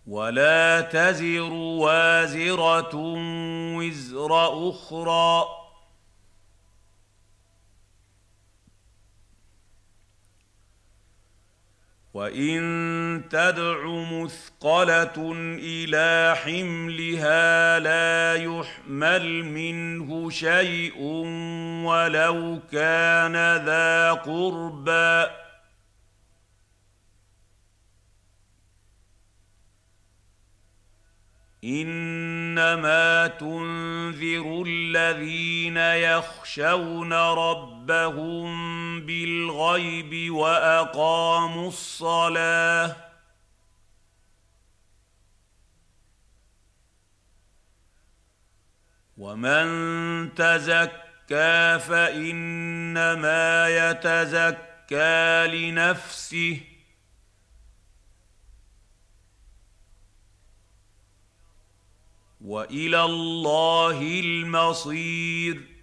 ولا تزر وازرة وزر أخرى. وإن تدع مثقلة إلى حملها لا يحمل منه شيء ولو كان ذا قربى. إنما تنذر الذين يخشون ربهم بالغيب وأقاموا الصلاة. ومن تزكى فإنما يتزكى لنفسه، وإلى الله المصير.